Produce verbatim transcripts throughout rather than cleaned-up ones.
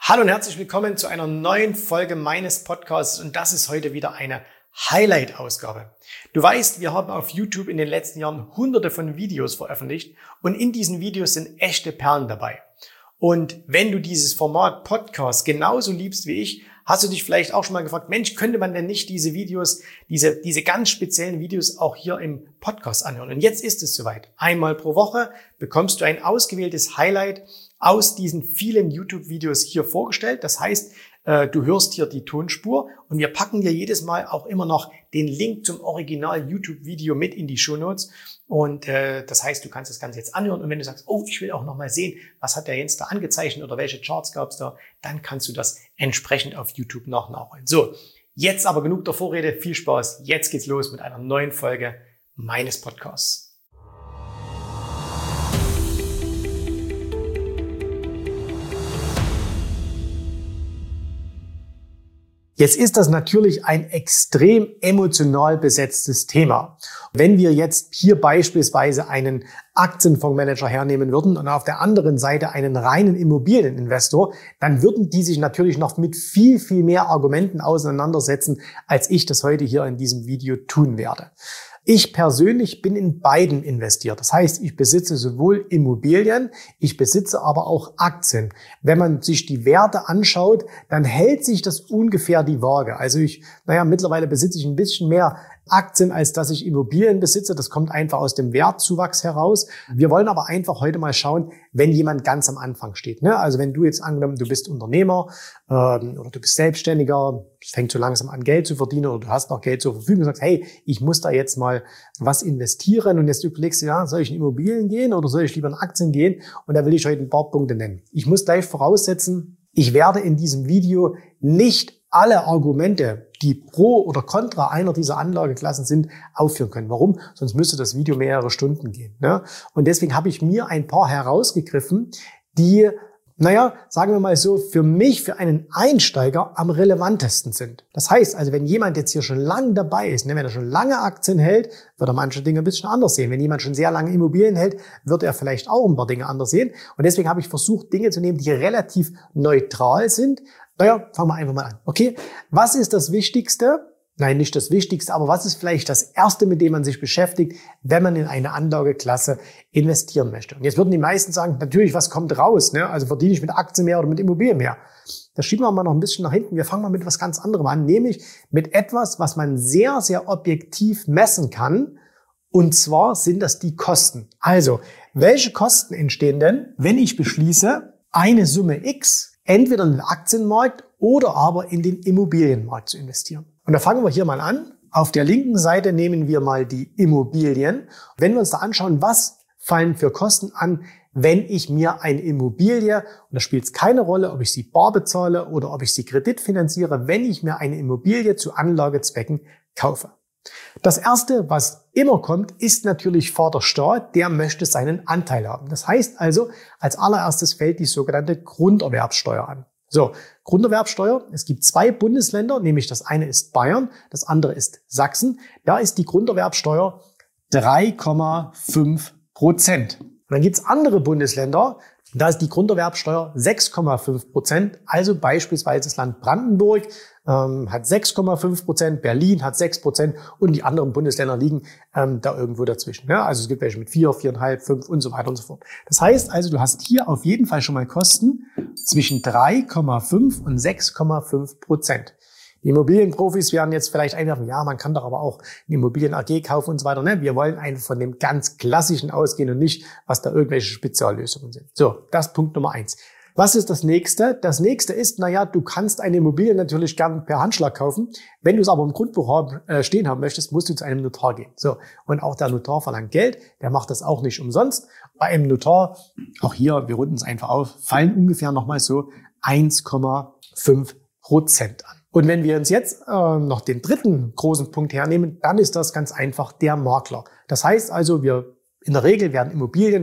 Hallo und herzlich willkommen zu einer neuen Folge meines Podcasts und das ist heute wieder eine Highlight-Ausgabe. Du weißt, wir haben auf YouTube in den letzten Jahren hunderte von Videos veröffentlicht und in diesen Videos sind echte Perlen dabei. Und wenn du dieses Format Podcast genauso liebst wie ich, hast du dich vielleicht auch schon mal gefragt, Mensch, könnte man denn nicht diese Videos, diese, diese ganz speziellen Videos auch hier im Podcast anhören? Und jetzt ist es soweit. Einmal pro Woche bekommst du ein ausgewähltes Highlight aus diesen vielen YouTube-Videos hier vorgestellt. Das heißt, du hörst hier die Tonspur und wir packen dir jedes Mal auch immer noch den Link zum Original-YouTube-Video mit in die Shownotes. Und äh, das heißt, du kannst das Ganze jetzt anhören und wenn du sagst, oh, ich will auch noch mal sehen, was hat der Jens da angezeichnet oder welche Charts gab es da, dann kannst du das entsprechend auf YouTube noch nachholen. So, jetzt aber genug der Vorrede, viel Spaß. Jetzt geht's los mit einer neuen Folge meines Podcasts. Jetzt ist das natürlich ein extrem emotional besetztes Thema. Wenn wir jetzt hier beispielsweise einen Aktienfondsmanager hernehmen würden und auf der anderen Seite einen reinen Immobilieninvestor, dann würden die sich natürlich noch mit viel, viel mehr Argumenten auseinandersetzen, als ich das heute hier in diesem Video tun werde. Ich persönlich bin in beiden investiert. Das heißt, ich besitze sowohl Immobilien, ich besitze aber auch Aktien. Wenn man sich die Werte anschaut, dann hält sich das ungefähr die Waage. Also ich, naja, mittlerweile besitze ich ein bisschen mehr Aktien, als dass ich Immobilien besitze. Das kommt einfach aus dem Wertzuwachs heraus. Wir wollen aber einfach heute mal schauen, wenn jemand ganz am Anfang steht. Ne? Also wenn du jetzt angenommen, du bist Unternehmer ähm, oder du bist Selbstständiger, fängst so langsam an Geld zu verdienen oder du hast noch Geld zur Verfügung und sagst, hey, ich muss da jetzt mal was investieren und jetzt überlegst du, ja, soll ich in Immobilien gehen oder soll ich lieber in Aktien gehen? Und da will ich heute ein paar Punkte nennen. Ich muss gleich voraussetzen, ich werde in diesem Video nicht alle Argumente, die pro oder contra einer dieser Anlageklassen sind, aufführen können. Warum? Sonst müsste das Video mehrere Stunden gehen. Ne? Und deswegen habe ich mir ein paar herausgegriffen, die, naja, sagen wir mal so, für mich, für einen Einsteiger am relevantesten sind. Das heißt also, wenn jemand jetzt hier schon lange dabei ist, ne, wenn er schon lange Aktien hält, wird er manche Dinge ein bisschen anders sehen. Wenn jemand schon sehr lange Immobilien hält, wird er vielleicht auch ein paar Dinge anders sehen. Und deswegen habe ich versucht, Dinge zu nehmen, die relativ neutral sind. Naja, fangen wir einfach mal an. Okay, was ist das Wichtigste? Nein, nicht das Wichtigste, aber was ist vielleicht das Erste, mit dem man sich beschäftigt, wenn man in eine Anlageklasse investieren möchte? Und jetzt würden die meisten sagen, natürlich, was kommt raus? Ne? Also verdiene ich mit Aktien mehr oder mit Immobilien mehr? Das schieben wir mal noch ein bisschen nach hinten. Wir fangen mal mit was ganz anderem an, nämlich mit etwas, was man sehr, sehr objektiv messen kann. Und zwar sind das die Kosten. Also, welche Kosten entstehen denn, wenn ich beschließe, eine Summe X entweder in den Aktienmarkt oder aber in den Immobilienmarkt zu investieren? Und da fangen wir hier mal an. Auf der linken Seite nehmen wir mal die Immobilien. Wenn wir uns da anschauen, was fallen für Kosten an, wenn ich mir eine Immobilie, und da spielt es keine Rolle, ob ich sie bar bezahle oder ob ich sie kreditfinanziere, wenn ich mir eine Immobilie zu Anlagezwecken kaufe. Das Erste, was immer kommt, ist natürlich Vaterstaat, der möchte seinen Anteil haben. Das heißt also, als allererstes fällt die sogenannte Grunderwerbsteuer an. So, Grunderwerbsteuer, es gibt zwei Bundesländer, nämlich das eine ist Bayern, das andere ist Sachsen. Da ist die Grunderwerbsteuer drei Komma fünf Prozent. Und dann gibt's andere Bundesländer, da ist die Grunderwerbsteuer sechs Komma fünf Prozent, also beispielsweise das Land Brandenburg ähm, hat sechs Komma fünf Prozent, Berlin hat sechs Prozent und die anderen Bundesländer liegen ähm, da irgendwo dazwischen. Ja? Also es gibt welche mit vier, vier Komma fünf, fünf und so weiter und so fort. Das heißt also, du hast hier auf jeden Fall schon mal Kosten zwischen drei Komma fünf und sechs Komma fünf Prozent. Die Immobilienprofis werden jetzt vielleicht einwerfen, ja, man kann doch aber auch eine Immobilien-A G kaufen und so weiter. Ne? Wir wollen einfach von dem ganz Klassischen ausgehen und nicht, was da irgendwelche Speziallösungen sind. So, das ist Punkt Nummer eins. Was ist das nächste? Das nächste ist, naja, du kannst eine Immobilie natürlich gern per Handschlag kaufen. Wenn du es aber im Grundbuch haben, äh, stehen haben möchtest, musst du zu einem Notar gehen. So, und auch der Notar verlangt Geld. Der macht das auch nicht umsonst. Bei einem Notar, auch hier, wir runden es einfach auf, fallen ungefähr nochmal so eins Komma fünf Prozent an. Und wenn wir uns jetzt äh, noch den dritten großen Punkt hernehmen, dann ist das ganz einfach der Makler. Das heißt also, wir in der Regel werden Immobilien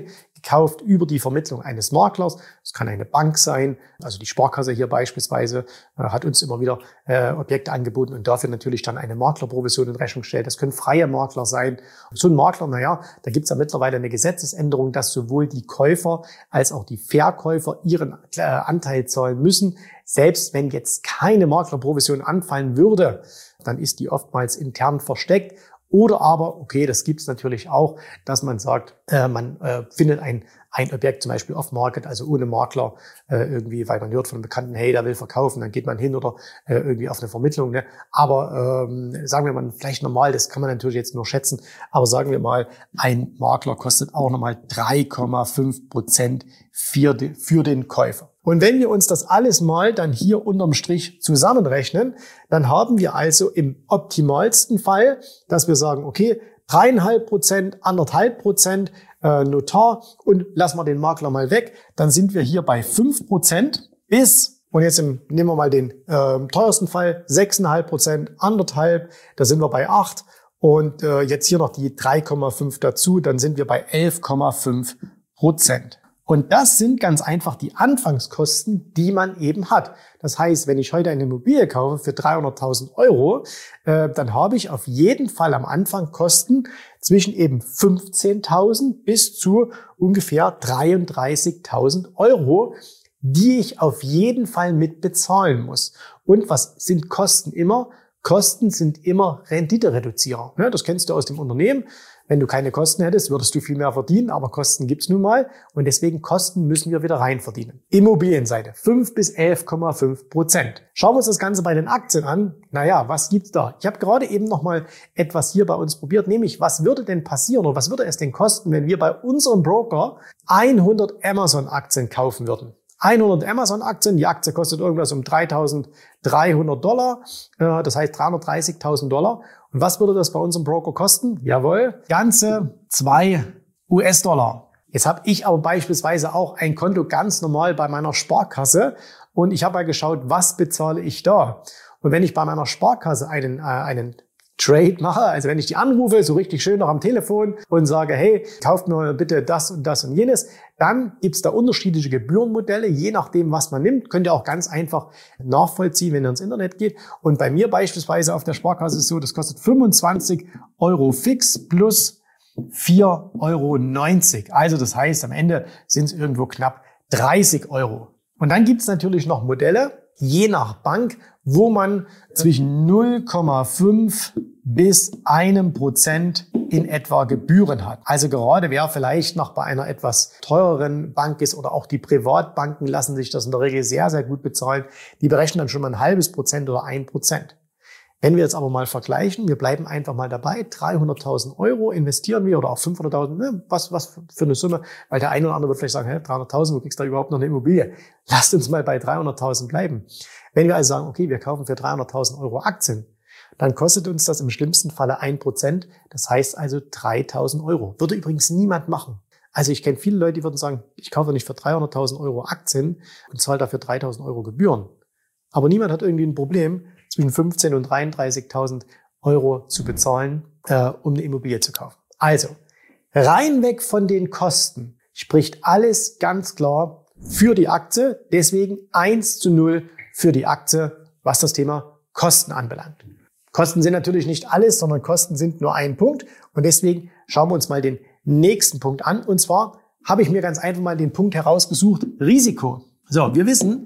gekauft über die Vermittlung eines Maklers. Das kann eine Bank sein, also die Sparkasse hier beispielsweise äh, hat uns immer wieder äh, Objekte angeboten und dafür natürlich dann eine Maklerprovision in Rechnung gestellt. Das können freie Makler sein. So ein Makler, naja, da gibt es ja mittlerweile eine Gesetzesänderung, dass sowohl die Käufer als auch die Verkäufer ihren äh, Anteil zahlen müssen. Selbst wenn jetzt keine Maklerprovision anfallen würde, dann ist die oftmals intern versteckt. Oder aber, okay, das gibt es natürlich auch, dass man sagt, äh, man äh, findet ein, ein Objekt zum Beispiel off-market, also ohne Makler äh, irgendwie, weil man hört von einem Bekannten, hey, der will verkaufen, dann geht man hin oder äh, irgendwie auf eine Vermittlung. Ne? Aber ähm, sagen wir mal, vielleicht normal, das kann man natürlich jetzt nur schätzen, aber sagen wir mal, ein Makler kostet auch nochmal drei Komma fünf Prozent für, die, für den Käufer. Und wenn wir uns das alles mal dann hier unterm Strich zusammenrechnen, dann haben wir also im optimalsten Fall, dass wir sagen, okay, dreieinhalb Prozent, anderthalb Prozent äh, Notar und lassen wir den Makler mal weg, dann sind wir hier bei fünf Prozent bis, und jetzt im, nehmen wir mal den äh, teuersten Fall, sechs Komma fünf Prozent, anderthalb, da sind wir bei acht und äh, jetzt hier noch die drei Komma fünf dazu, dann sind wir bei elf Komma fünf Prozent. Und das sind ganz einfach die Anfangskosten, die man eben hat. Das heißt, wenn ich heute eine Immobilie kaufe für dreihunderttausend Euro, äh, dann habe ich auf jeden Fall am Anfang Kosten zwischen eben fünfzehntausend bis zu ungefähr dreiunddreißigtausend Euro, die ich auf jeden Fall mit bezahlen muss. Und was sind Kosten immer? Kosten sind immer Renditereduzierer. Das kennst du aus dem Unternehmen. Wenn du keine Kosten hättest, würdest du viel mehr verdienen, aber Kosten gibt's nun mal und deswegen Kosten müssen wir wieder rein verdienen. Immobilienseite, fünf bis elf Komma fünf Prozent. Schauen wir uns das Ganze bei den Aktien an. Naja, was gibt's da? Ich habe gerade eben noch mal etwas hier bei uns probiert, nämlich was würde denn passieren oder was würde es denn kosten, wenn wir bei unserem Broker hundert Amazon-Aktien kaufen würden? hundert Amazon-Aktien, die Aktie kostet irgendwas um dreitausenddreihundert Dollar, das heißt dreihundertdreißigtausend Dollar. Und was würde das bei unserem Broker kosten? Jawohl, ganze zwei US-Dollar. Jetzt habe ich aber beispielsweise auch ein Konto ganz normal bei meiner Sparkasse und ich habe mal geschaut, was bezahle ich da? Und wenn ich bei meiner Sparkasse einen, äh, einen Trade mache, also wenn ich die anrufe, so richtig schön noch am Telefon und sage, hey, kauft mir bitte das und das und jenes, dann gibt's da unterschiedliche Gebührenmodelle, je nachdem, was man nimmt. Könnt ihr auch ganz einfach nachvollziehen, wenn ihr ins Internet geht. Und bei mir beispielsweise auf der Sparkasse ist es so, das kostet fünfundzwanzig Euro fix plus vier Euro neunzig. Also das heißt, am Ende sind es irgendwo knapp dreißig Euro. Und dann gibt's natürlich noch Modelle, je nach Bank, wo man zwischen null Komma fünf bis einem Prozent in etwa Gebühren hat. Also gerade wer vielleicht noch bei einer etwas teureren Bank ist oder auch die Privatbanken lassen sich das in der Regel sehr, sehr gut bezahlen. Die berechnen dann schon mal ein halbes Prozent oder ein Prozent. Wenn wir jetzt aber mal vergleichen, wir bleiben einfach mal dabei, dreihunderttausend Euro investieren wir oder auch fünfhunderttausend, ne, was, was für eine Summe, weil der eine oder andere wird vielleicht sagen, hä, dreihunderttausend, wo kriegst du da überhaupt noch eine Immobilie? Lasst uns mal bei dreihunderttausend bleiben. Wenn wir also sagen, okay, wir kaufen für dreihunderttausend Euro Aktien, dann kostet uns das im schlimmsten Falle ein Prozent, das heißt also dreitausend Euro. Würde übrigens niemand machen. Also ich kenne viele Leute, die würden sagen, ich kaufe nicht für dreihunderttausend Euro Aktien und zahle dafür dreitausend Euro Gebühren. Aber niemand hat irgendwie ein Problem, zwischen fünfzehntausend und dreiunddreißigtausend Euro zu bezahlen, äh, um eine Immobilie zu kaufen. Also, rein weg von den Kosten spricht alles ganz klar für die Aktie. Deswegen eins zu null für die Aktie, was das Thema Kosten anbelangt. Kosten sind natürlich nicht alles, sondern Kosten sind nur ein Punkt. Und deswegen schauen wir uns mal den nächsten Punkt an. Und zwar habe ich mir ganz einfach mal den Punkt herausgesucht, Risiko. So, wir wissen,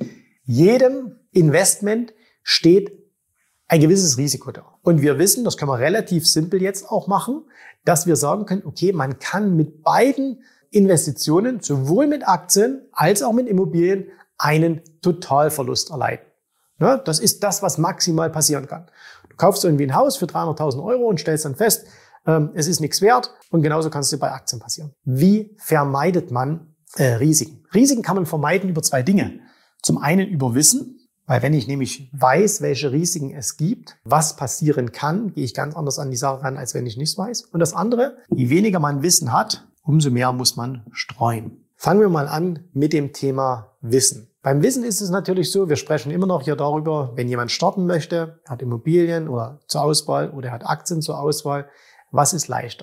jedem Investment steht ein gewisses Risiko da. Und wir wissen, das können wir relativ simpel jetzt auch machen, dass wir sagen können, okay, man kann mit beiden Investitionen, sowohl mit Aktien als auch mit Immobilien, einen Totalverlust erleiden. Ja, das ist das, was maximal passieren kann. Du kaufst irgendwie ein Haus für dreihunderttausend Euro und stellst dann fest, ähm, es ist nichts wert und genauso kann es dir bei Aktien passieren. Wie vermeidet man äh, Risiken? Risiken kann man vermeiden über zwei Dinge. Zum einen über Wissen. Weil wenn ich nämlich weiß, welche Risiken es gibt, was passieren kann, gehe ich ganz anders an die Sache ran, als wenn ich nichts weiß. Und das andere, je weniger man Wissen hat, umso mehr muss man streuen. Fangen wir mal an mit dem Thema Wissen. Beim Wissen ist es natürlich so, wir sprechen immer noch hier darüber, wenn jemand starten möchte, hat Immobilien oder zur Auswahl oder hat Aktien zur Auswahl, was ist leichter?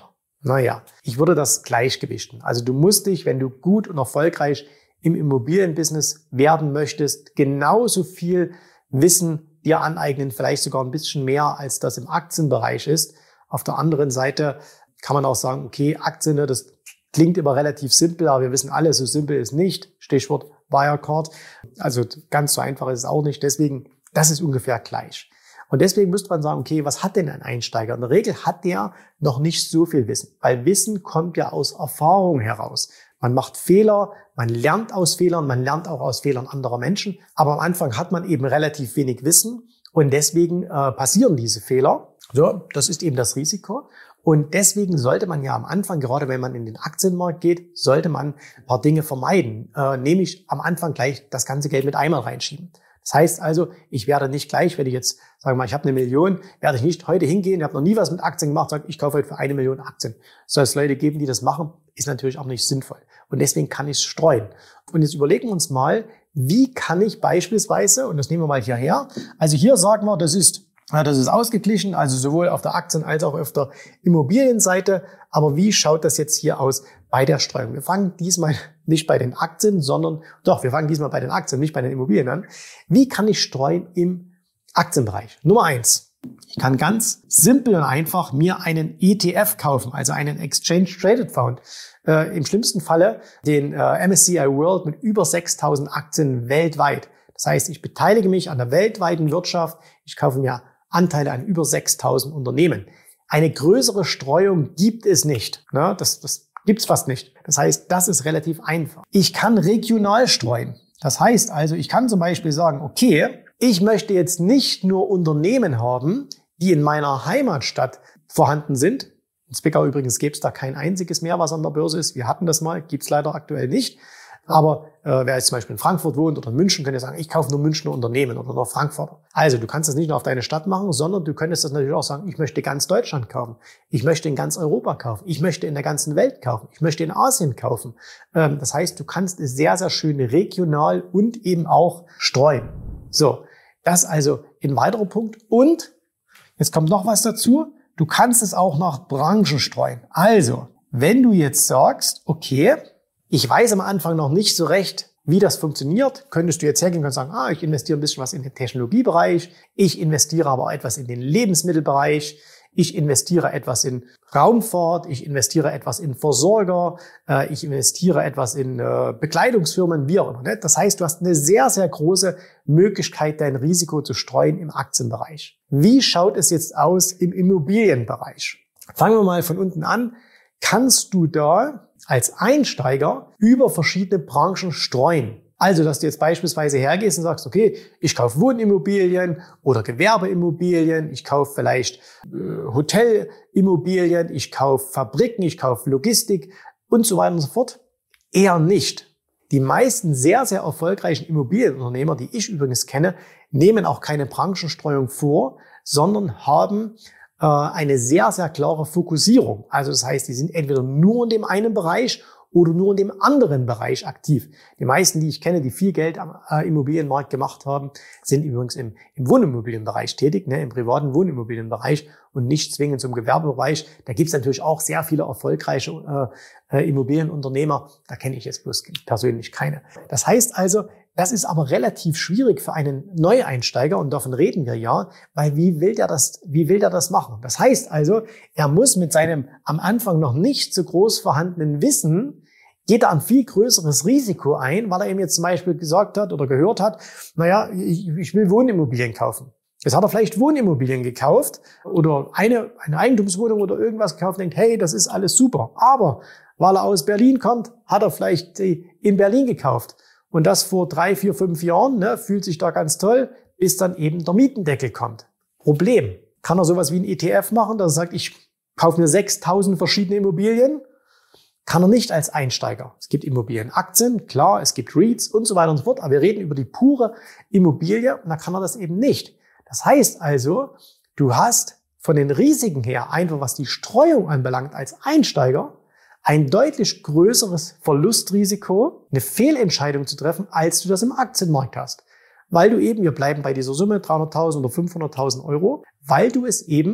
Naja, ich würde das gleichgewichten. Also du musst dich, wenn du gut und erfolgreich im Immobilienbusiness werden möchtest, genauso viel Wissen dir aneignen, vielleicht sogar ein bisschen mehr, als das im Aktienbereich ist. Auf der anderen Seite kann man auch sagen, okay, Aktien, das klingt immer relativ simpel, aber wir wissen alle, so simpel ist nicht. Stichwort Wirecard. Also ganz so einfach ist es auch nicht. Deswegen, das ist ungefähr gleich. Und deswegen müsste man sagen, okay, was hat denn ein Einsteiger? In der Regel hat der noch nicht so viel Wissen, weil Wissen kommt ja aus Erfahrung heraus. Man macht Fehler, man lernt aus Fehlern, man lernt auch aus Fehlern anderer Menschen. Aber am Anfang hat man eben relativ wenig Wissen und deswegen äh, passieren diese Fehler. So, das ist eben das Risiko. Und deswegen sollte man ja am Anfang, gerade wenn man in den Aktienmarkt geht, sollte man ein paar Dinge vermeiden, äh, nämlich am Anfang gleich das ganze Geld mit einmal reinschieben. Das heißt also, ich werde nicht gleich, wenn ich jetzt, sagen wir mal, ich habe eine Million, werde ich nicht heute hingehen, ich habe noch nie was mit Aktien gemacht, sage, ich kaufe heute für eine Million Aktien. Soll es Leute geben, die das machen, ist natürlich auch nicht sinnvoll. Und deswegen kann ich es streuen. Und jetzt überlegen wir uns mal, wie kann ich beispielsweise, und das nehmen wir mal hierher, also hier sagen wir, das ist Ja, das ist ausgeglichen, also sowohl auf der Aktien- als auch auf der Immobilienseite. Aber wie schaut das jetzt hier aus bei der Streuung? Wir fangen diesmal nicht bei den Aktien, sondern doch, wir fangen diesmal bei den Aktien, nicht bei den Immobilien an. Wie kann ich streuen im Aktienbereich? Nummer eins. Ich kann ganz simpel und einfach mir einen E T F kaufen, also einen Exchange Traded Fund. Äh, im schlimmsten Falle den äh, M S C I World mit über sechstausend Aktien weltweit. Das heißt, ich beteilige mich an der weltweiten Wirtschaft. Ich kaufe mir Anteile an über sechstausend Unternehmen. Eine größere Streuung gibt es nicht. Ne? Das, das gibt's fast nicht. Das heißt, das ist relativ einfach. Ich kann regional streuen. Das heißt also, ich kann zum Beispiel sagen, okay, ich möchte jetzt nicht nur Unternehmen haben, die in meiner Heimatstadt vorhanden sind. In Zwickau übrigens gäbe es da kein einziges mehr, was an der Börse ist. Wir hatten das mal, gibt's leider aktuell nicht. Aber äh, wer jetzt zum Beispiel in Frankfurt wohnt oder in München, könnte sagen, ich kaufe nur Münchner Unternehmen oder nur Frankfurter. Also du kannst das nicht nur auf deine Stadt machen, sondern du könntest das natürlich auch sagen, ich möchte ganz Deutschland kaufen. Ich möchte in ganz Europa kaufen. Ich möchte in der ganzen Welt kaufen. Ich möchte in Asien kaufen. Ähm, das heißt, du kannst es sehr, sehr schön regional und eben auch streuen. So, das also ein weiterer Punkt. Und jetzt kommt noch was dazu. Du kannst es auch nach Branchen streuen. Also, wenn du jetzt sagst, okay, ich weiß am Anfang noch nicht so recht, wie das funktioniert, könntest du jetzt hergehen und sagen, ah, ich investiere ein bisschen was in den Technologiebereich, ich investiere aber etwas in den Lebensmittelbereich, ich investiere etwas in Raumfahrt, ich investiere etwas in Versorger, äh, ich investiere etwas in äh, Bekleidungsfirmen, wie auch immer. Ne? Das heißt, du hast eine sehr, sehr große Möglichkeit, dein Risiko zu streuen im Aktienbereich. Wie schaut es jetzt aus im Immobilienbereich? Fangen wir mal von unten an. Kannst du da als Einsteiger über verschiedene Branchen streuen? Also, dass du jetzt beispielsweise hergehst und sagst, okay, ich kaufe Wohnimmobilien oder Gewerbeimmobilien, ich kaufe vielleicht äh, Hotelimmobilien, ich kaufe Fabriken, ich kaufe Logistik und so weiter und so fort. Eher nicht. Die meisten sehr, sehr erfolgreichen Immobilienunternehmer, die ich übrigens kenne, nehmen auch keine Branchenstreuung vor, sondern haben äh, eine sehr, sehr klare Fokussierung. Also das heißt, die sind entweder nur in dem einen Bereich oder nur in dem anderen Bereich aktiv. Die meisten, die ich kenne, die viel Geld am äh, Immobilienmarkt gemacht haben, sind übrigens im, im Wohnimmobilienbereich tätig, ne, im privaten Wohnimmobilienbereich und nicht zwingend zum Gewerbebereich. Da gibt es natürlich auch sehr viele erfolgreiche äh, äh, Immobilienunternehmer. Da kenne ich jetzt bloß persönlich keine. Das heißt also, das ist aber relativ schwierig für einen Neueinsteiger und davon reden wir ja, weil wie will der das, wie will der das machen? Das heißt also, er muss mit seinem am Anfang noch nicht so groß vorhandenen Wissen geht er ein viel größeres Risiko ein, weil er eben jetzt zum Beispiel gesagt hat oder gehört hat, naja, ich, ich will Wohnimmobilien kaufen. Jetzt hat er vielleicht Wohnimmobilien gekauft oder eine, eine Eigentumswohnung oder irgendwas gekauft und denkt, hey, das ist alles super. Aber weil er aus Berlin kommt, hat er vielleicht in Berlin gekauft. Und das vor drei, vier, fünf Jahren, ne, fühlt sich da ganz toll, bis dann eben der Mietendeckel kommt. Problem. Kann er sowas wie ein E T F machen, dass er sagt, ich kaufe mir sechstausend verschiedene Immobilien? Kann er nicht als Einsteiger. Es gibt Immobilienaktien, klar, es gibt REITs und so weiter und so fort, aber wir reden über die pure Immobilie und da kann er das eben nicht. Das heißt also, du hast von den Risiken her, einfach was die Streuung anbelangt, als Einsteiger ein deutlich größeres Verlustrisiko, eine Fehlentscheidung zu treffen, als du das im Aktienmarkt hast. Weil du eben, wir bleiben bei dieser Summe, dreihunderttausend oder fünfhunderttausend Euro, weil du es eben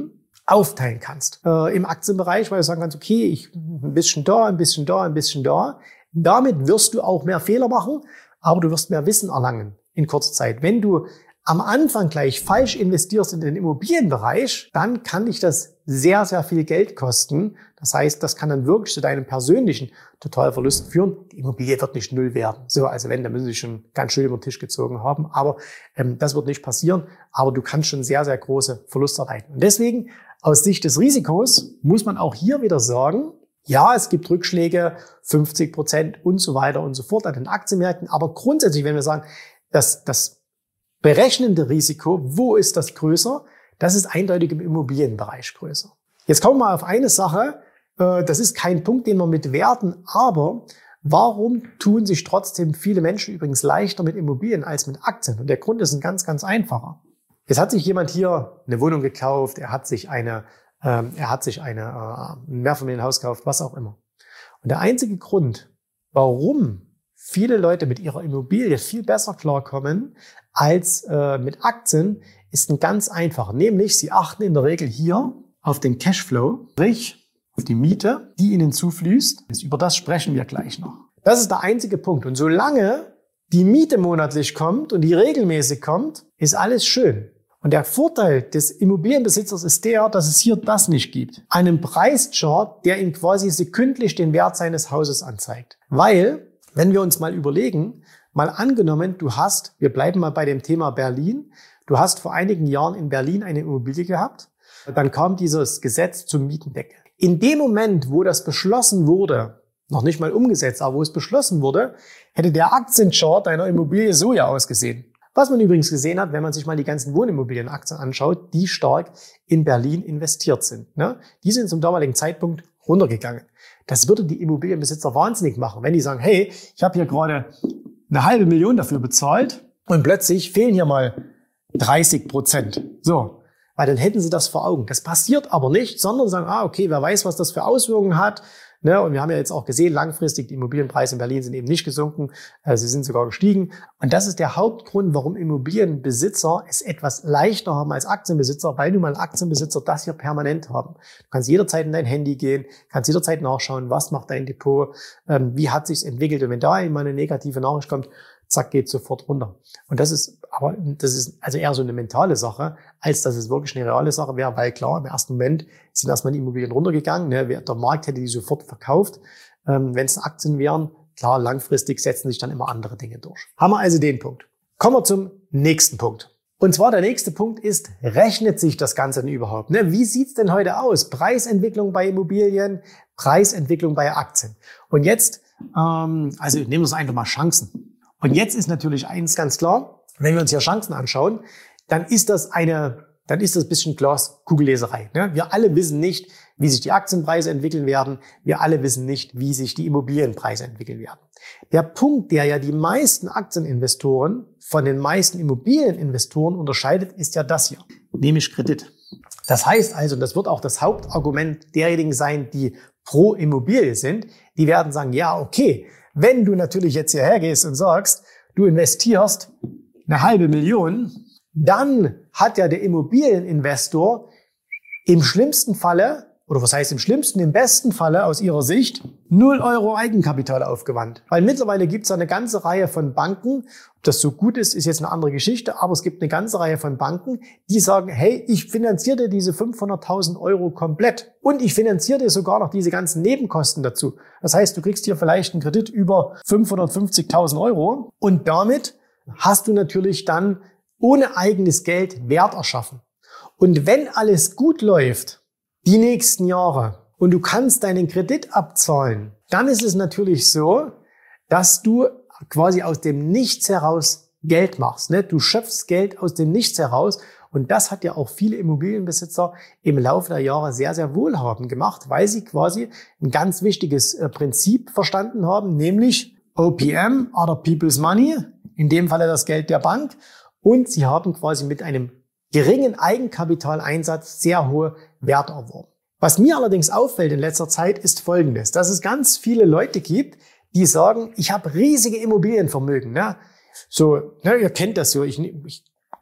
aufteilen kannst. Äh, im Aktienbereich, weil du sagen kannst, okay, ich ein bisschen da, ein bisschen da, ein bisschen da. Damit wirst du auch mehr Fehler machen, aber du wirst mehr Wissen erlangen in kurzer Zeit. Wenn du am Anfang gleich falsch investierst in den Immobilienbereich, dann kann dich das sehr, sehr viel Geld kosten. Das heißt, das kann dann wirklich zu deinem persönlichen Totalverlust führen. Die Immobilie wird nicht null werden. So, also wenn, dann müssen sie schon ganz schön über den Tisch gezogen haben. Aber ähm, das wird nicht passieren. Aber du kannst schon sehr, sehr große Verluste erleiden. Und deswegen, aus Sicht des Risikos, muss man auch hier wieder sagen, ja, es gibt Rückschläge, fünfzig Prozent und so weiter und so fort an den Aktienmärkten. Aber grundsätzlich, wenn wir sagen, dass das berechnende Risiko, wo ist das größer? Das ist eindeutig im Immobilienbereich größer. Jetzt kommen wir mal auf eine Sache. Das ist kein Punkt, den wir mit werten, aber warum tun sich trotzdem viele Menschen übrigens leichter mit Immobilien als mit Aktien? Und der Grund ist ein ganz, ganz einfacher. Jetzt hat sich jemand hier eine Wohnung gekauft, er hat sich eine, ähm, er hat sich eine, äh, ein Mehrfamilienhaus gekauft, was auch immer. Und der einzige Grund, warum viele Leute mit ihrer Immobilie viel besser klarkommen als äh, mit Aktien, ist ein ganz einfacher. Nämlich, sie achten in der Regel hier auf den Cashflow, sprich auf die Miete, die ihnen zufließt. Über das sprechen wir gleich noch. Das ist der einzige Punkt. Und solange die Miete monatlich kommt und die regelmäßig kommt, ist alles schön. Und der Vorteil des Immobilienbesitzers ist der, dass es hier das nicht gibt. Einen Preischart, der ihm quasi sekündlich den Wert seines Hauses anzeigt. Weil, wenn wir uns mal überlegen, mal angenommen, du hast, wir bleiben mal bei dem Thema Berlin, du hast vor einigen Jahren in Berlin eine Immobilie gehabt, dann kam dieses Gesetz zum Mietendeckel. In dem Moment, wo das beschlossen wurde, noch nicht mal umgesetzt, aber wo es beschlossen wurde, hätte der Aktienchart deiner Immobilie so ja ausgesehen. Was man übrigens gesehen hat, wenn man sich mal die ganzen Wohnimmobilienaktien anschaut, die stark in Berlin investiert sind. Ne? Die sind zum damaligen Zeitpunkt runtergegangen. Das würde die Immobilienbesitzer wahnsinnig machen, wenn die sagen, hey, ich habe hier gerade eine halbe Million dafür bezahlt und plötzlich fehlen hier mal dreißig Prozent. So, weil dann hätten sie das vor Augen. Das passiert aber nicht, sondern sagen, ah, okay, wer weiß, was das für Auswirkungen hat. Ne, und wir haben ja jetzt auch gesehen, langfristig, die Immobilienpreise in Berlin sind eben nicht gesunken, äh, sie sind sogar gestiegen. Und das ist der Hauptgrund, warum Immobilienbesitzer es etwas leichter haben als Aktienbesitzer, weil nun mal Aktienbesitzer das hier permanent haben. Du kannst jederzeit in dein Handy gehen, kannst jederzeit nachschauen, was macht dein Depot, ähm, wie hat sich's entwickelt. Und wenn da immer eine negative Nachricht kommt, zack, geht sofort runter. Und das ist, aber das ist also eher so eine mentale Sache, als dass es wirklich eine reale Sache wäre, weil klar, im ersten Moment sind erstmal die Immobilien runtergegangen, ne? Der Markt hätte die sofort verkauft. Ähm, wenn es Aktien wären, klar, langfristig setzen sich dann immer andere Dinge durch. Haben wir also den Punkt. Kommen wir zum nächsten Punkt. Und zwar der nächste Punkt ist, rechnet sich das Ganze denn überhaupt? Ne? Wie sieht's denn heute aus? Preisentwicklung bei Immobilien, Preisentwicklung bei Aktien. Und jetzt, ähm, also nehmen wir es einfach mal Chancen. Und jetzt ist natürlich eins ganz klar, wenn wir uns hier Chancen anschauen, dann ist das eine, dann ist das ein bisschen Glaskugelleserei. Ne? Wir alle wissen nicht, wie sich die Aktienpreise entwickeln werden. Wir alle wissen nicht, wie sich die Immobilienpreise entwickeln werden. Der Punkt, der ja die meisten Aktieninvestoren von den meisten Immobilieninvestoren unterscheidet, ist ja das hier, nämlich Kredit. Das heißt also, und das wird auch das Hauptargument derjenigen sein, die pro Immobilie sind, die werden sagen, ja, okay, wenn du natürlich jetzt hierher gehst und sagst, du investierst eine halbe Million, dann hat ja der Immobilieninvestor im schlimmsten Falle, oder was heißt im schlimmsten, im besten Falle aus ihrer Sicht, null Euro Eigenkapital aufgewandt. Weil mittlerweile gibt es eine ganze Reihe von Banken, ob das so gut ist, ist jetzt eine andere Geschichte, aber es gibt eine ganze Reihe von Banken, die sagen, hey, ich finanziere dir diese fünfhunderttausend Euro komplett und ich finanziere dir sogar noch diese ganzen Nebenkosten dazu. Das heißt, du kriegst hier vielleicht einen Kredit über fünfhundertfünfzigtausend Euro und damit hast du natürlich dann ohne eigenes Geld Wert erschaffen. Und wenn alles gut läuft, die nächsten Jahre, und du kannst deinen Kredit abzahlen, dann ist es natürlich so, dass du quasi aus dem Nichts heraus Geld machst. Ne? Du schöpfst Geld aus dem Nichts heraus. Und das hat ja auch viele Immobilienbesitzer im Laufe der Jahre sehr, sehr wohlhabend gemacht, weil sie quasi ein ganz wichtiges äh, Prinzip verstanden haben, nämlich O P M, Other People's Money, in dem Falle das Geld der Bank. Und sie haben quasi mit einem geringen Eigenkapitaleinsatz sehr hohe Werte erworben. Was mir allerdings auffällt in letzter Zeit ist Folgendes, dass es ganz viele Leute gibt, die sagen, ich habe riesige Immobilienvermögen. Ne? So, ne, ihr kennt das so, ich, ich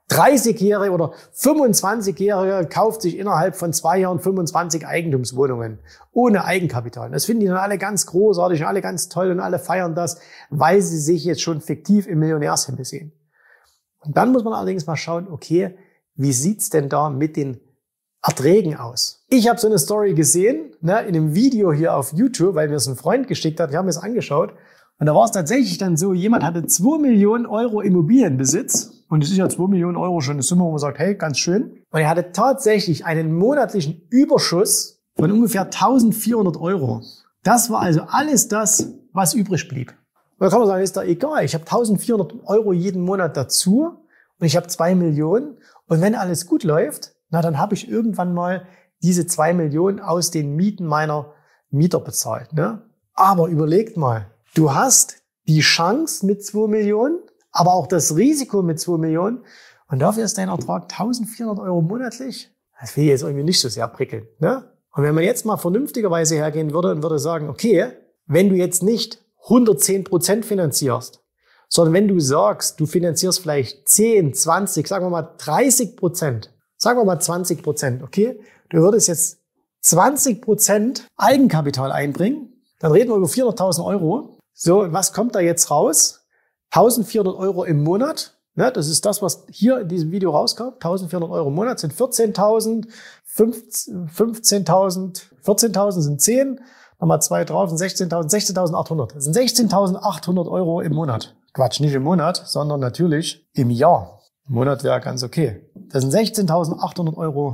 dreißigjährige oder fünfundzwanzigjährige kauft sich innerhalb von zwei Jahren fünfundzwanzig Eigentumswohnungen ohne Eigenkapital. Das finden die dann alle ganz großartig und alle ganz toll und alle feiern das, weil sie sich jetzt schon fiktiv im Millionärshimmel sehen. Und dann muss man allerdings mal schauen, okay, wie sieht's denn da mit den Erträgen aus? Ich habe so eine Story gesehen, ne, in einem Video hier auf YouTube, weil mir es ein Freund geschickt hat. Wir haben es angeschaut. Und da war es tatsächlich dann so, jemand hatte zwei Millionen Euro Immobilienbesitz. Und es ist ja zwei Millionen Euro schon eine Summe, wo man sagt, hey, ganz schön. Und er hatte tatsächlich einen monatlichen Überschuss von ungefähr eintausendvierhundert Euro. Das war also alles das, was übrig blieb. Und da kann man sagen, ist doch egal. Ich habe eintausendvierhundert Euro jeden Monat dazu und ich habe zwei Millionen. Und wenn alles gut läuft, na, dann habe ich irgendwann mal diese zwei Millionen aus den Mieten meiner Mieter bezahlt. Ne? Aber überlegt mal, du hast die Chance mit zwei Millionen, aber auch das Risiko mit zwei Millionen. Und dafür ist dein Ertrag eintausendvierhundert Euro monatlich. Das will ich jetzt irgendwie nicht so sehr prickeln. Ne? Und wenn man jetzt mal vernünftigerweise hergehen würde und würde sagen, okay, wenn du jetzt nicht hundertzehn Prozent finanzierst, sondern wenn du sagst, du finanzierst vielleicht zehn, zwanzig, sagen wir mal dreißig Prozent, sagen wir mal zwanzig Prozent, okay, du würdest jetzt zwanzig Prozent Eigenkapital einbringen, dann reden wir über vierhunderttausend Euro. So, und was kommt da jetzt raus? eintausendvierhundert Euro im Monat. Ne, das ist das, was hier in diesem Video rauskommt. eintausendvierhundert Euro im Monat sind vierzehntausend, fünfzehntausend, vierzehntausend sind zehn, nochmal zwei drauf sind sechzehntausend, sechzehntausendachthundert. Das sind sechzehntausendachthundert Euro im Monat. Quatsch, nicht im Monat, sondern natürlich im Jahr. Im Monat wäre ganz okay. Das sind sechzehntausendachthundert Euro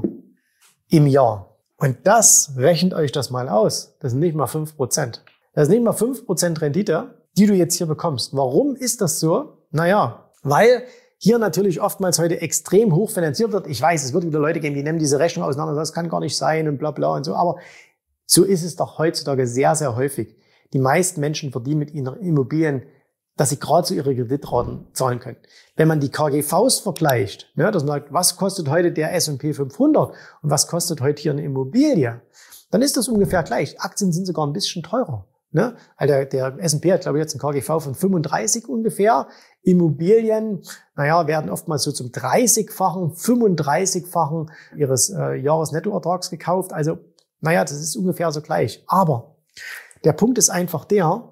im Jahr. Und das, rechnet euch das mal aus. Das sind nicht mal fünf Prozent. Das ist nicht mal fünf Prozent Rendite, die du jetzt hier bekommst. Warum ist das so? Naja, weil hier natürlich oftmals heute extrem hoch finanziert wird. Ich weiß, es wird wieder Leute geben, die nehmen diese Rechnung auseinander, das kann gar nicht sein und bla bla und so. Aber so ist es doch heutzutage sehr, sehr häufig. Die meisten Menschen verdienen mit ihren Immobilien, dass sie gerade so ihre Kreditraten zahlen können. Wenn man die K G Vs vergleicht, ne, dass man sagt, was kostet heute der S und P fünfhundert und was kostet heute hier eine Immobilie, dann ist das ungefähr gleich. Aktien sind sogar ein bisschen teurer. Ne? Also der, der S und P hat, glaube ich, jetzt ein K G V von fünfunddreißig ungefähr. Immobilien, naja, werden oftmals so zum dreißigfachen, fünfunddreißigfachen ihres äh, Jahresnettoertrags gekauft. Also, naja, das ist ungefähr so gleich. Aber der Punkt ist einfach der,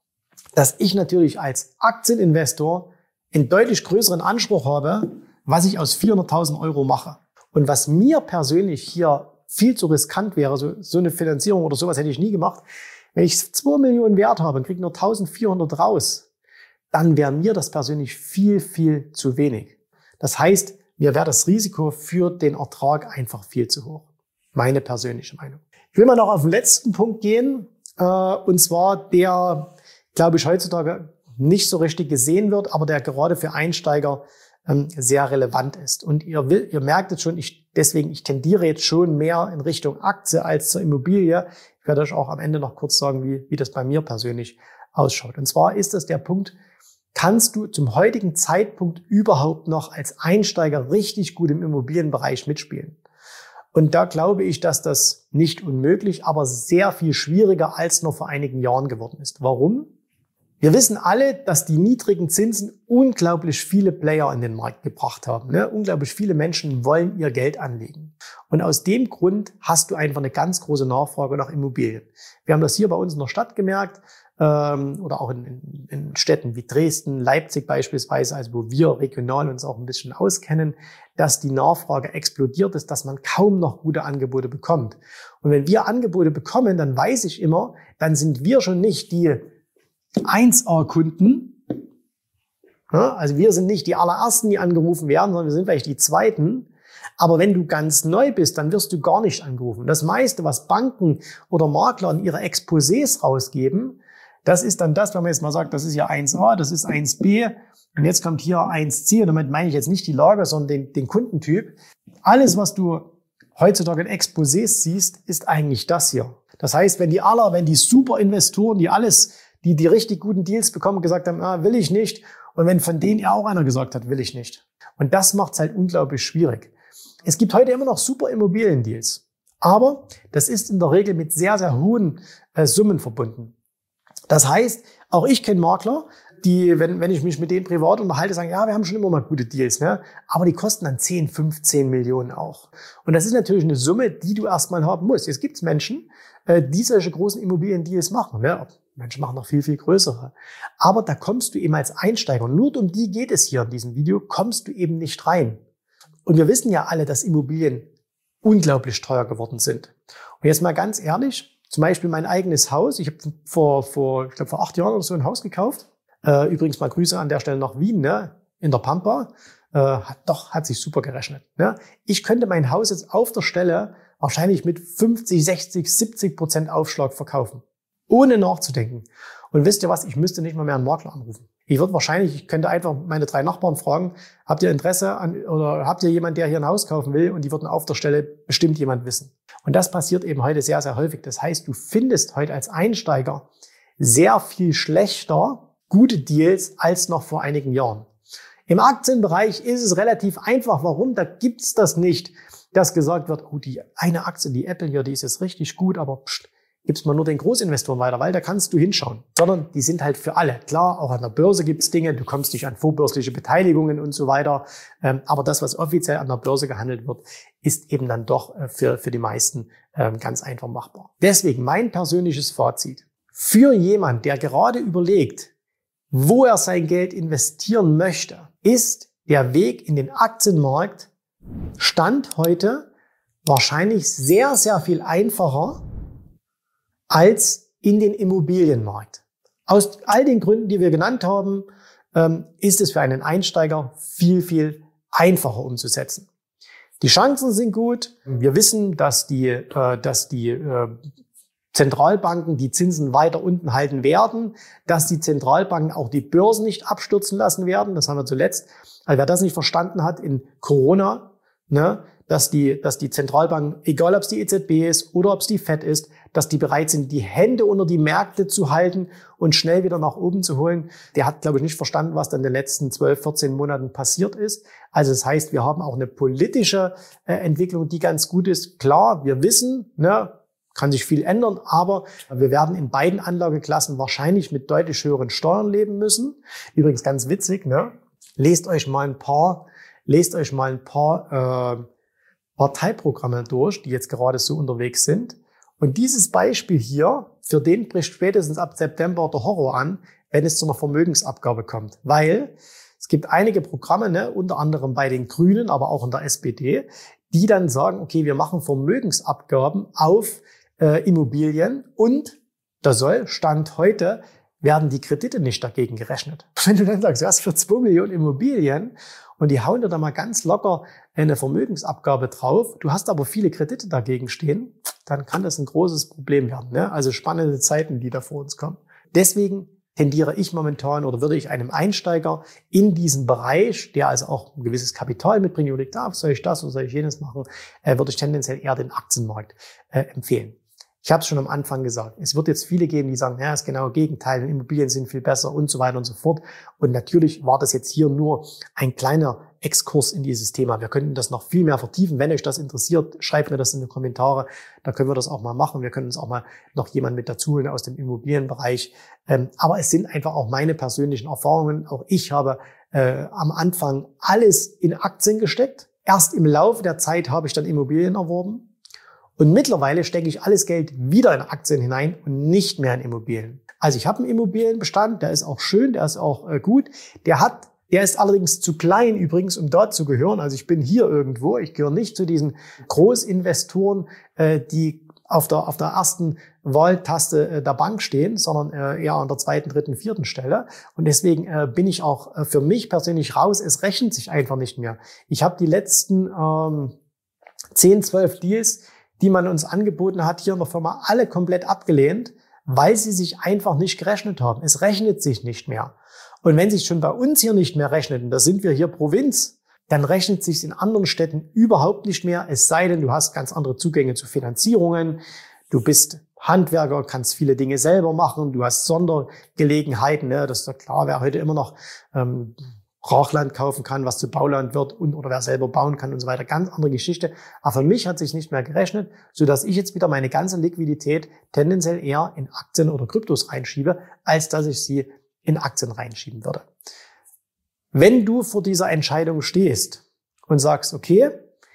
dass ich natürlich als Aktieninvestor einen deutlich größeren Anspruch habe, was ich aus vierhunderttausend Euro mache. Und was mir persönlich hier viel zu riskant wäre, so, so eine Finanzierung oder sowas hätte ich nie gemacht. Wenn ich zwei Millionen Wert habe und kriege nur eintausendvierhundert raus, dann wäre mir das persönlich viel, viel zu wenig. Das heißt, mir wäre das Risiko für den Ertrag einfach viel zu hoch. Meine persönliche Meinung. Ich will mal noch auf den letzten Punkt gehen, äh, und zwar der, glaube ich, heutzutage nicht so richtig gesehen wird, aber der gerade für Einsteiger ähm, sehr relevant ist. Und ihr, will, ihr merkt jetzt schon, ich, deswegen, ich tendiere jetzt schon mehr in Richtung Aktie als zur Immobilie. Ich werde euch auch am Ende noch kurz sagen, wie, wie das bei mir persönlich ausschaut. Und zwar ist es der Punkt, kannst du zum heutigen Zeitpunkt überhaupt noch als Einsteiger richtig gut im Immobilienbereich mitspielen? Und da glaube ich, dass das nicht unmöglich, aber sehr viel schwieriger als noch vor einigen Jahren geworden ist. Warum? Wir wissen alle, dass die niedrigen Zinsen unglaublich viele Player in den Markt gebracht haben. Ne? Unglaublich viele Menschen wollen ihr Geld anlegen. Und aus dem Grund hast du einfach eine ganz große Nachfrage nach Immobilien. Wir haben das hier bei uns in der Stadt gemerkt, ähm, oder auch in, in, in Städten wie Dresden, Leipzig beispielsweise, also wo wir regional uns auch ein bisschen auskennen, dass die Nachfrage explodiert ist, dass man kaum noch gute Angebote bekommt. Und wenn wir Angebote bekommen, dann weiß ich immer, dann sind wir schon nicht die eins A-Kunden. Ja, also wir sind nicht die allerersten, die angerufen werden, sondern wir sind vielleicht die zweiten. Aber wenn du ganz neu bist, dann wirst du gar nicht angerufen. Das meiste, was Banken oder Makler in ihre Exposés rausgeben, das ist dann das, wenn man jetzt mal sagt, das ist ja eins A, das ist eins B und jetzt kommt hier eins C. Und damit meine ich jetzt nicht die Lage, sondern den, den Kundentyp. Alles, was du heutzutage in Exposés siehst, ist eigentlich das hier. Das heißt, wenn die aller, wenn die Super-Investoren, die alles, die die richtig guten Deals bekommen, gesagt haben, ah, will ich nicht. Und wenn von denen ja auch einer gesagt hat, will ich nicht. Und das macht es halt unglaublich schwierig. Es gibt heute immer noch super Immobiliendeals. Aber das ist in der Regel mit sehr, sehr hohen äh, Summen verbunden. Das heißt, auch ich kenne Makler, die, wenn, wenn ich mich mit denen privat unterhalte, sagen, ja, wir haben schon immer mal gute Deals, ne? Aber die kosten dann zehn, fünfzehn Millionen auch. Und das ist natürlich eine Summe, die du erstmal haben musst. Jetzt gibt es Menschen, die solche großen Immobiliendeals machen, ne? Menschen machen noch viel, viel größere. Aber da kommst du eben als Einsteiger, nur um die geht es hier in diesem Video, kommst du eben nicht rein. Und wir wissen ja alle, dass Immobilien unglaublich teuer geworden sind. Und jetzt mal ganz ehrlich, zum Beispiel mein eigenes Haus. Ich habe vor, vor, ich glaube vor acht Jahren oder so ein Haus gekauft. Äh, übrigens mal Grüße an der Stelle nach Wien, ne? In der Pampa. Äh, hat, doch, hat sich super gerechnet. Ne? Ich könnte mein Haus jetzt auf der Stelle wahrscheinlich mit fünfzig, sechzig, siebzig Prozent Aufschlag verkaufen. Ohne nachzudenken. Und wisst ihr was? Ich müsste nicht mal mehr einen Makler anrufen. Ich würde wahrscheinlich, ich könnte einfach meine drei Nachbarn fragen, habt ihr Interesse an, oder habt ihr jemanden, der hier ein Haus kaufen will? Und die würden auf der Stelle bestimmt jemand wissen. Und das passiert eben heute sehr, sehr häufig. Das heißt, du findest heute als Einsteiger sehr viel schlechter gute Deals als noch vor einigen Jahren. Im Aktienbereich ist es relativ einfach. Warum? Da gibt's das nicht, dass gesagt wird, oh, die eine Aktie, die Apple hier, die ist jetzt richtig gut, aber pst, gibt's mal nur den Großinvestoren weiter, weil da kannst du hinschauen. Sondern die sind halt für alle. Klar, auch an der Börse gibt's Dinge, du kommst nicht an vorbörsliche Beteiligungen und so weiter. Ähm, aber das, was offiziell an der Börse gehandelt wird, ist eben dann doch äh, für, für die meisten ähm, ganz einfach machbar. Deswegen mein persönliches Fazit. Für jemand, der gerade überlegt, wo er sein Geld investieren möchte, ist der Weg in den Aktienmarkt Stand heute wahrscheinlich sehr, sehr viel einfacher als in den Immobilienmarkt. Aus all den Gründen, die wir genannt haben, ähm, ist es für einen Einsteiger viel, viel einfacher umzusetzen. Die Chancen sind gut. Wir wissen, dass die, äh, dass die äh, Zentralbanken die Zinsen weiter unten halten werden, dass die Zentralbanken auch die Börsen nicht abstürzen lassen werden. Das haben wir zuletzt, also wer das nicht verstanden hat in Corona, ne, dass die, dass die Zentralbanken, egal ob es die E Z B ist oder ob es die Fed ist, dass die bereit sind, die Hände unter die Märkte zu halten und schnell wieder nach oben zu holen. Der hat, glaube ich, nicht verstanden, was dann in den letzten zwölf, vierzehn Monaten passiert ist. Also das heißt, wir haben auch eine politische äh, Entwicklung, die ganz gut ist. Klar, wir wissen, ne, kann sich viel ändern, aber wir werden in beiden Anlageklassen wahrscheinlich mit deutlich höheren Steuern leben müssen. Übrigens ganz witzig, ne? Lest euch mal ein paar, lest euch mal ein paar äh, Parteiprogramme durch, die jetzt gerade so unterwegs sind. Und dieses Beispiel hier, für den bricht spätestens ab September der Horror an, wenn es zu einer Vermögensabgabe kommt. Weil es gibt einige Programme, ne, unter anderem bei den Grünen, aber auch in der S P D, die dann sagen, okay, wir machen Vermögensabgaben auf äh, Immobilien und da soll, Stand heute, werden die Kredite nicht dagegen gerechnet. Wenn du dann sagst, du hast für zwei Millionen Immobilien und die hauen dir da mal ganz locker eine Vermögensabgabe drauf, du hast aber viele Kredite dagegen stehen, dann kann das ein großes Problem werden. Ne? Also spannende Zeiten, die da vor uns kommen. Deswegen tendiere ich momentan oder würde ich einem Einsteiger in diesem Bereich, der also auch ein gewisses Kapital mitbringt und denkt, ah, soll ich das oder soll ich jenes machen, äh, würde ich tendenziell eher den Aktienmarkt äh, empfehlen. Ich habe es schon am Anfang gesagt. Es wird jetzt viele geben, die sagen, ja, das ist genau das Gegenteil, Immobilien sind viel besser und so weiter und so fort. Und natürlich war das jetzt hier nur ein kleiner Exkurs in dieses Thema. Wir könnten das noch viel mehr vertiefen. Wenn euch das interessiert, schreibt mir das in die Kommentare. Da können wir das auch mal machen. Wir können uns auch mal noch jemanden mit dazu holen aus dem Immobilienbereich. Ähm, aber es sind einfach auch meine persönlichen Erfahrungen. Auch ich habe äh, am Anfang alles in Aktien gesteckt. Erst im Laufe der Zeit habe ich dann Immobilien erworben. Und mittlerweile stecke ich alles Geld wieder in Aktien hinein und nicht mehr in Immobilien. Also ich habe einen Immobilienbestand, der ist auch schön, der ist auch äh, gut. Der hat, der ist allerdings zu klein übrigens, um dort zu gehören. Also ich bin hier irgendwo. Ich gehöre nicht zu diesen Großinvestoren, äh, die auf der auf der ersten Wahltaste äh, der Bank stehen, sondern äh, eher an der zweiten, dritten, vierten Stelle. Und deswegen äh, bin ich auch äh, für mich persönlich raus. Es rechnet sich einfach nicht mehr. Ich habe die letzten ähm, zehn, zwölf Deals, die man uns angeboten hat, hier in der Firma, alle komplett abgelehnt, weil sie sich einfach nicht gerechnet haben. Es rechnet sich nicht mehr. Und wenn sich schon bei uns hier nicht mehr rechnet, und da sind wir hier Provinz, dann rechnet sich in anderen Städten überhaupt nicht mehr, es sei denn, du hast ganz andere Zugänge zu Finanzierungen, du bist Handwerker, kannst viele Dinge selber machen, du hast Sondergelegenheiten, ne? Das ist ja klar, wer heute immer noch ähm, Brachland kaufen kann, was zu Bauland wird und oder wer selber bauen kann und so weiter. Ganz andere Geschichte. Aber für mich hat sich nicht mehr gerechnet, sodass ich jetzt wieder meine ganze Liquidität tendenziell eher in Aktien oder Kryptos reinschiebe, als dass ich sie in Aktien reinschieben würde. Wenn du vor dieser Entscheidung stehst und sagst, okay,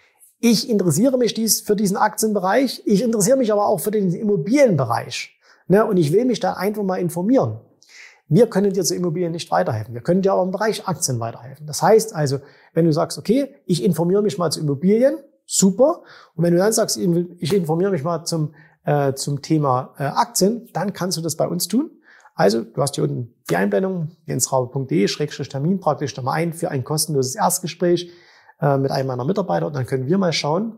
ich interessiere mich dies für diesen Aktienbereich, ich interessiere mich aber auch für den Immobilienbereich, ne, und ich will mich da einfach mal informieren. Wir können dir zu Immobilien nicht weiterhelfen. Wir können dir aber im Bereich Aktien weiterhelfen. Das heißt also, wenn du sagst, okay, ich informiere mich mal zu Immobilien, super. Und wenn du dann sagst, ich informiere mich mal zum, äh, zum Thema äh, Aktien, dann kannst du das bei uns tun. Also, du hast hier unten die Einblendung, jensrabe punkt de Schrägstrich Termin, praktisch nochmal ein für ein kostenloses Erstgespräch äh, mit einem meiner Mitarbeiter. Und dann können wir mal schauen,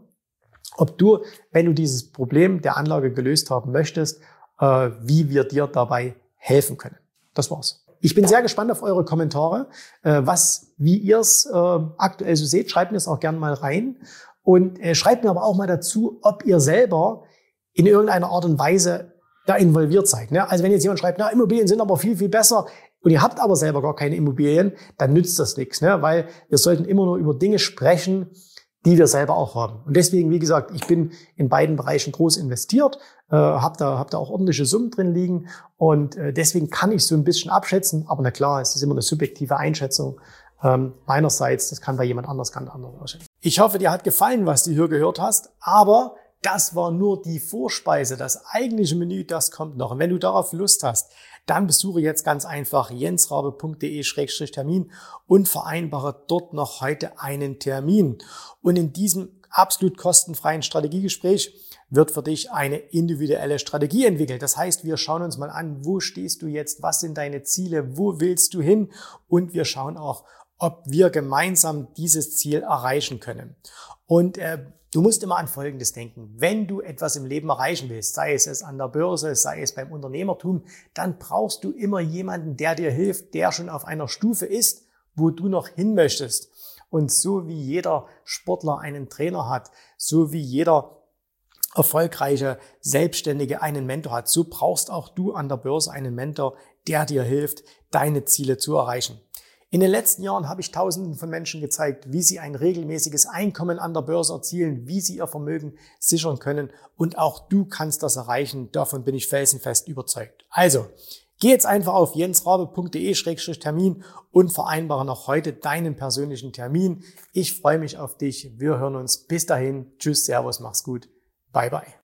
ob du, wenn du dieses Problem der Anlage gelöst haben möchtest, äh, wie wir dir dabei helfen können. Das war's. Ich bin sehr gespannt auf eure Kommentare, äh, was, wie ihr es äh, aktuell so seht. Schreibt mir es auch gerne mal rein und äh, schreibt mir aber auch mal dazu, ob ihr selber in irgendeiner Art und Weise da involviert seid. Ne? Also wenn jetzt jemand schreibt, na, Immobilien sind aber viel, viel besser und ihr habt aber selber gar keine Immobilien, dann nützt das nichts, ne? Weil wir sollten immer nur über Dinge sprechen, die wir selber auch haben. Und deswegen, wie gesagt, ich bin in beiden Bereichen groß investiert, äh, habe da, hab da auch ordentliche Summen drin liegen und äh, deswegen kann ich so ein bisschen abschätzen, aber na klar, es ist immer eine subjektive Einschätzung ähm, meinerseits, das kann bei jemand anders ganz anders aussehen. Ich hoffe, dir hat gefallen, was du hier gehört hast, aber das war nur die Vorspeise, das eigentliche Menü, das kommt noch. Und wenn du darauf Lust hast, dann besuche jetzt ganz einfach jensrabe punkt de Schrägstrich Termin und vereinbare dort noch heute einen Termin. Und in diesem absolut kostenfreien Strategiegespräch wird für dich eine individuelle Strategie entwickelt. Das heißt, wir schauen uns mal an, wo stehst du jetzt, was sind deine Ziele, wo willst du hin? Und wir schauen auch, ob wir gemeinsam dieses Ziel erreichen können. Und äh, du musst immer an Folgendes denken. Wenn du etwas im Leben erreichen willst, sei es es an der Börse, sei es beim Unternehmertum, dann brauchst du immer jemanden, der dir hilft, der schon auf einer Stufe ist, wo du noch hin möchtest. Und so wie jeder Sportler einen Trainer hat, so wie jeder erfolgreiche Selbstständige einen Mentor hat, so brauchst auch du an der Börse einen Mentor, der dir hilft, deine Ziele zu erreichen. In den letzten Jahren habe ich Tausenden von Menschen gezeigt, wie sie ein regelmäßiges Einkommen an der Börse erzielen, wie sie ihr Vermögen sichern können. Und auch du kannst das erreichen. Davon bin ich felsenfest überzeugt. Also, geh jetzt einfach auf jensrabe punkt de Schrägstrich Termin und vereinbare noch heute deinen persönlichen Termin. Ich freue mich auf dich. Wir hören uns. Bis dahin. Tschüss, Servus, mach's gut. Bye, bye.